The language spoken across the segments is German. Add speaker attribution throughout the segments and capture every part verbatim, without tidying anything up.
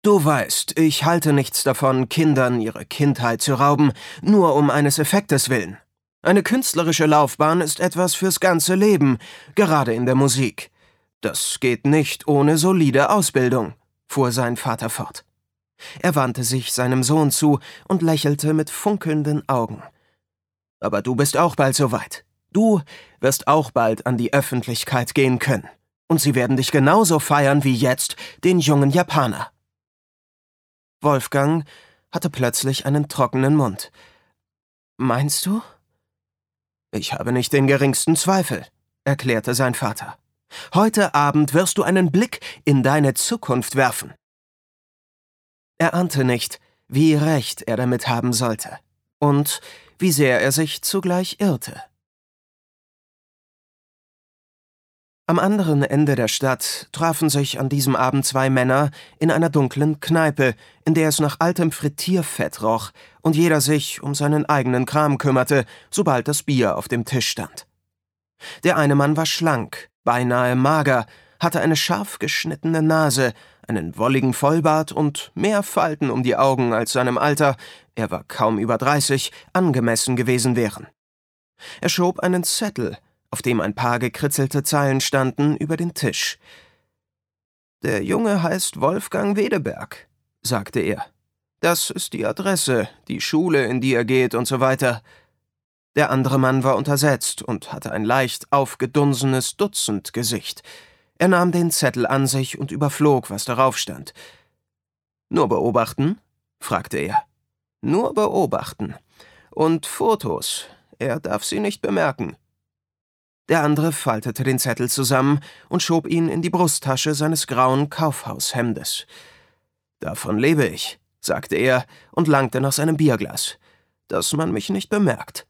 Speaker 1: Du weißt, ich halte nichts davon, Kindern ihre Kindheit zu rauben, nur um eines Effektes willen. Eine künstlerische Laufbahn ist etwas fürs ganze Leben, gerade in der Musik. Das geht nicht ohne solide Ausbildung, fuhr sein Vater fort. Er wandte sich seinem Sohn zu und lächelte mit funkelnden Augen. Aber du bist auch bald soweit. Du wirst auch bald an die Öffentlichkeit gehen können. Und sie werden dich genauso feiern wie jetzt den jungen Japaner. Wolfgang hatte plötzlich einen trockenen Mund. »Meinst du?« »Ich habe nicht den geringsten Zweifel«, erklärte sein Vater. »Heute Abend wirst du einen Blick in deine Zukunft werfen.« Er ahnte nicht, wie recht er damit haben sollte und wie sehr er sich zugleich irrte. Am anderen Ende der Stadt trafen sich an diesem Abend zwei Männer in einer dunklen Kneipe, in der es nach altem Frittierfett roch und jeder sich um seinen eigenen Kram kümmerte, sobald das Bier auf dem Tisch stand. Der eine Mann war schlank, beinahe mager, hatte eine scharf geschnittene Nase, einen wolligen Vollbart und mehr Falten um die Augen als seinem Alter, er war kaum über dreißig, angemessen gewesen wären. Er schob einen Zettel, auf dem ein paar gekritzelte Zeilen standen, über den Tisch. »Der Junge heißt Wolfgang Wedeberg«, sagte er. »Das ist die Adresse, die Schule, in die er geht und so weiter.« Der andere Mann war untersetzt und hatte ein leicht aufgedunsenes Dutzendgesicht. Er nahm den Zettel an sich und überflog, was darauf stand. »Nur beobachten?« fragte er. »Nur beobachten. Und Fotos. Er darf sie nicht bemerken.« Der andere faltete den Zettel zusammen und schob ihn in die Brusttasche seines grauen Kaufhaushemdes. »Davon lebe ich«, sagte er und langte nach seinem Bierglas. »Dass man mich nicht bemerkt.«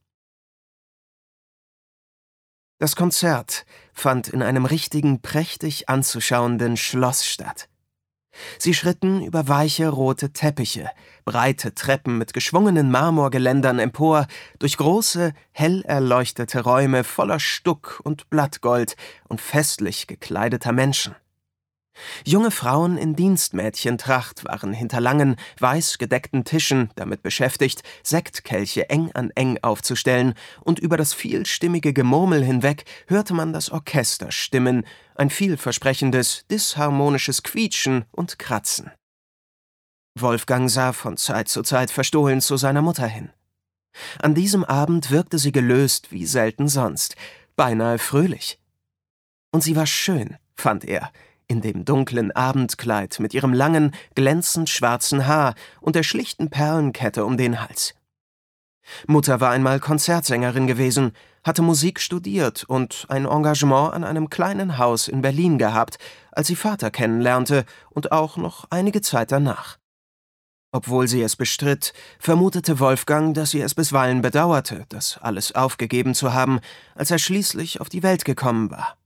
Speaker 1: Das Konzert fand in einem richtigen, prächtig anzuschauenden Schloss statt. Sie schritten über weiche rote Teppiche, breite Treppen mit geschwungenen Marmorgeländern empor, durch große, hell erleuchtete Räume voller Stuck und Blattgold und festlich gekleideter Menschen. Junge Frauen in Dienstmädchentracht waren hinter langen, weiß gedeckten Tischen damit beschäftigt, Sektkelche eng an eng aufzustellen, und über das vielstimmige Gemurmel hinweg hörte man das Orchester stimmen, ein vielversprechendes, disharmonisches Quietschen und Kratzen. Wolfgang sah von Zeit zu Zeit verstohlen zu seiner Mutter hin. An diesem Abend wirkte sie gelöst wie selten sonst, beinahe fröhlich. Und sie war schön, fand er, in dem dunklen Abendkleid mit ihrem langen, glänzend schwarzen Haar und der schlichten Perlenkette um den Hals. Mutter war einmal Konzertsängerin gewesen, hatte Musik studiert und ein Engagement an einem kleinen Haus in Berlin gehabt, als sie Vater kennenlernte und auch noch einige Zeit danach. Obwohl sie es bestritt, vermutete Wolfgang, dass sie es bisweilen bedauerte, das alles aufgegeben zu haben, als er schließlich auf die Welt gekommen war.